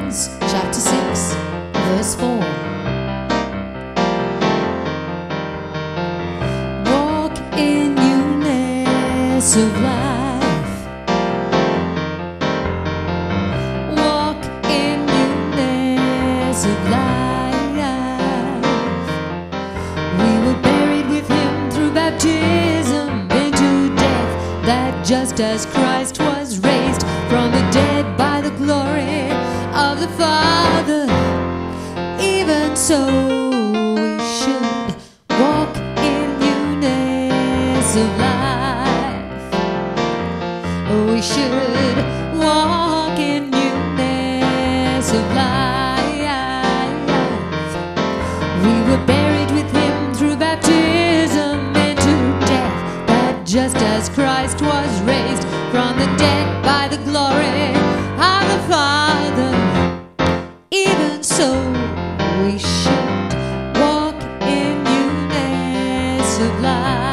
Romans chapter 6, verse 4. Walk in newness of life. Walk in newness of life. We were buried with him through baptism into death, that just as Christ was raised from the dead by the glory of the Father, even so we should walk in newness of life. We should walk in newness of life. We were buried with him through baptism into death, that just as Christ was raised from the dead by the glory of the Father, even so we should walk in newness of life.